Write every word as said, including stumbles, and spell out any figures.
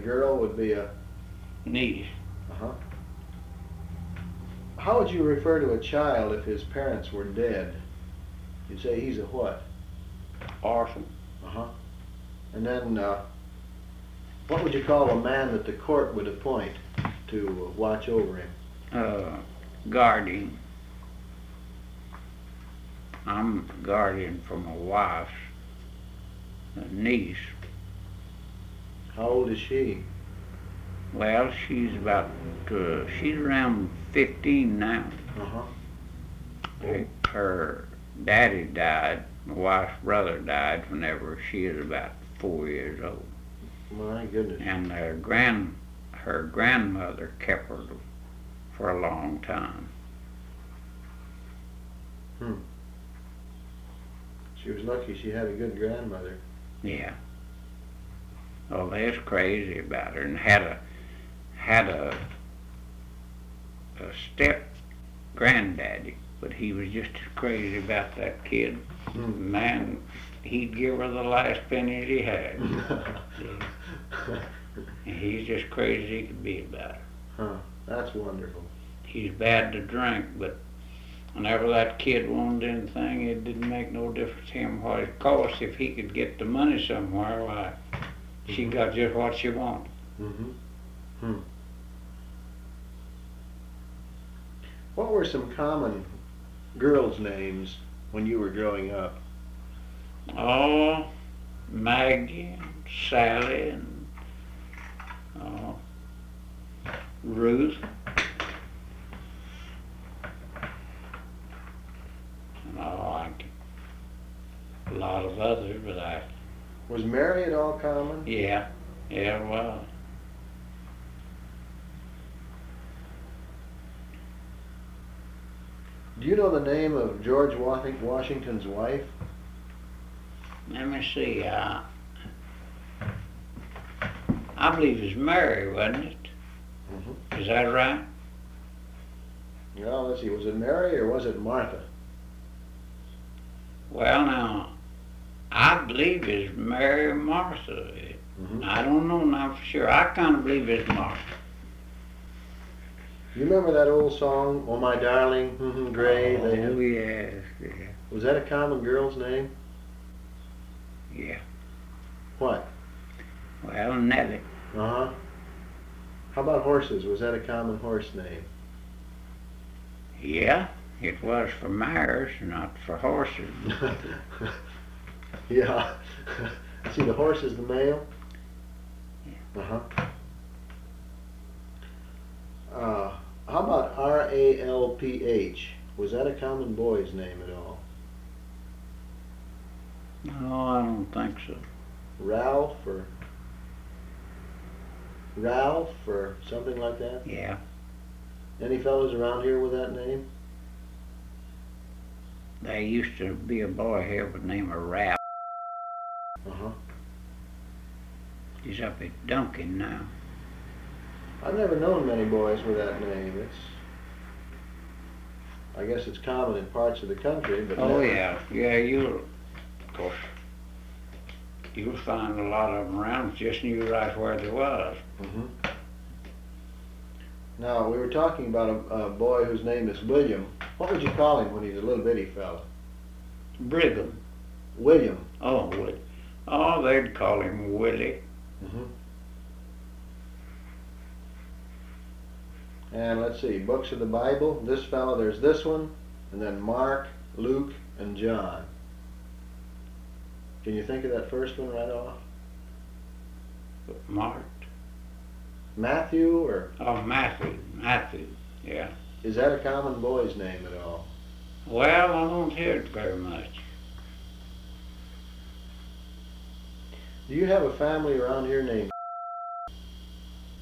girl would be a niece. Uh-huh. How would you refer to a child if his parents were dead? You'd say he's a what? Orphan. Uh-huh. And then, uh, what would you call a man that the court would appoint to uh, watch over him? Uh, guardian. I'm guardian for my wife's niece. How old is she? Well, she's about, uh, she's around fifteen now. Uh-huh. Her, her daddy died, my wife's brother died whenever she was about four years old. My goodness. And her grand, her grandmother kept her for a long time. Hmm. She was lucky she had a good grandmother. Yeah. Oh, they was crazy about her, and had a had a a step granddaddy, but he was just as crazy about that kid. Hmm. Man, he'd give her the last penny he had. And he's just crazy as he could be about her. Huh. That's wonderful. He's bad to drink, but whenever that kid wanted anything, it didn't make no difference to him what it cost. If he could get the money somewhere, why, she Mhm. got just what she wanted. Mm-hmm. Hmm. What were some common girls' names when you were growing up? Oh, Maggie and Sally and oh, Ruth. And oh, I, a lot of others, but I, Was Mary at all common? yeah, yeah, well, Do you know the name of George Washington's wife? let me see, uh, I believe it's Mary, wasn't it? Mm-hmm. Is that right? Well, let's see, was it Mary or was it Martha? Well, now, I believe it's Mary Martha. Mm-hmm. I don't know now for sure. I kind of believe it's Martha. You remember that old song, "Oh My Darling, mm-hmm, Gray"? Oh, They have- yes, yeah, Was that a common girl's name? yeah. What? Well, Nellie. Uh-huh. How about horses? Was that a common horse name? Yeah, it was for mares, not for horses. Yeah. See, the horse is the male? Uh-huh. Uh, how about R A L P H? Was that a common boy's name at all? No, I don't think so. Ralph or Ralph or something like that? Yeah. Any fellows around here with that name? There used to be a boy here with the name of Ralph. Uh-huh. He's up at Duncan now. I've never known many boys with that name. It's, I guess it's common in parts of the country, but Oh, never- yeah. Yeah, you'll, of course, you'll find a lot of them around. Just knew right where they was. Mhm. Now, we were talking about a, a boy whose name is William. What would you call him when he's a little bitty fella? Brigham. William. Oh, Willie. Oh, they'd call him Willie. Mm-hmm. And let's see, books of the Bible. This fellow, there's this one, and then Mark, Luke, and John. Can you think of that first one right off? Mark. Matthew, or Oh, Matthew. Matthew. Yeah. is that a common boy's name at all? Well, I don't hear it very much. Do you have a family around here named